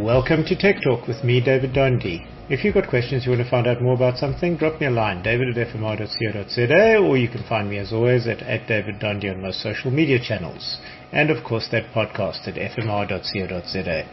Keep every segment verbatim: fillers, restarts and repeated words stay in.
Welcome to Tech Talk with me, David Dondi. If you've got questions, you want to find out more about something, drop me a line, david at f m r dot co dot z a, or you can find me as always at, at David Dondi on most social media channels. And of course that podcast at f m r dot co dot z a.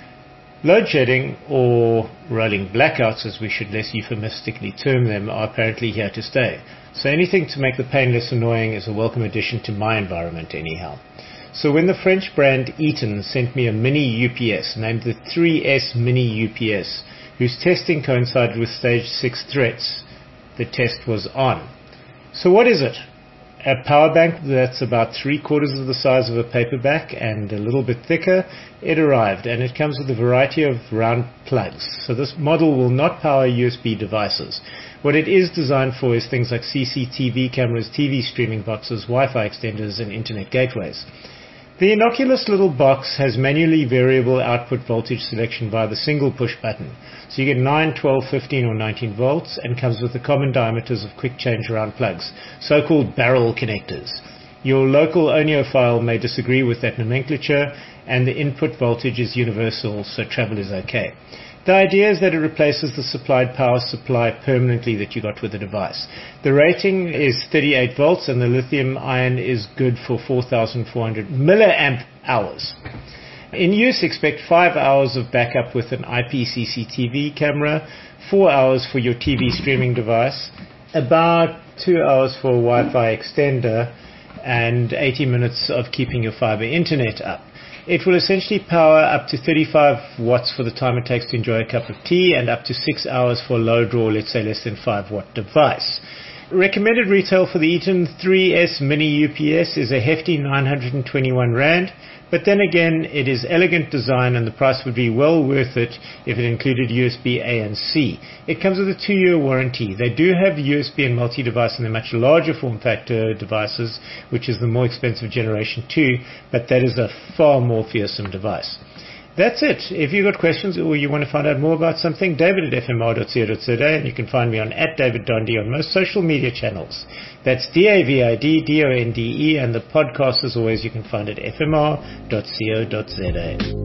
Load shedding, or rolling blackouts as we should less euphemistically term them, are apparently here to stay. So anything to make the pain less annoying is a welcome addition to my environment anyhow. So when the French brand Eaton sent me a mini U P S named the three S Mini U P S, whose testing coincided with stage six threats, the test was on. So what is it? A power bank that's about three quarters of the size of a paperback and a little bit thicker. It arrived, and it comes with a variety of round plugs. So this model will not power U S B devices. What it is designed for is things like C C T V cameras, T V streaming boxes, Wi-Fi extenders, and internet gateways. The innocuous little box has manually variable output voltage selection via the single push button. So you get nine, twelve, fifteen or nineteen volts, and comes with the common diameters of quick change around plugs, so-called barrel connectors. Your local audiophile may disagree with that nomenclature, and the input voltage is universal, so travel is okay. The idea is that it replaces the supplied power supply permanently that you got with the device. The rating is thirty-eight volts, and the lithium ion is good for four thousand four hundred milliamp hours. In use, expect five hours of backup with an I P C C T V camera, four hours for your T V streaming device, about two hours for a Wi-Fi extender, and eighty minutes of keeping your fiber internet up. It will essentially power up to thirty-five watts for the time it takes to enjoy a cup of tea, and up to six hours for a low draw, let's say less than five watt device. Recommended retail for the Eaton three S Mini U P S is a hefty nine hundred twenty-one rand, but then again it is elegant design and the price would be well worth it if it included U S B A and C. It comes with a two year warranty. They do have U S B and multi-device in the much larger form factor devices, which is the more expensive generation two, but that is a far more fearsome device. That's it. If you've got questions or you want to find out more about something, david at f m r dot co dot z a, and you can find me on at David Dondi on most social media channels. That's D A V I D D O N D E, and the podcast, as always, you can find at f m r dot co dot z a.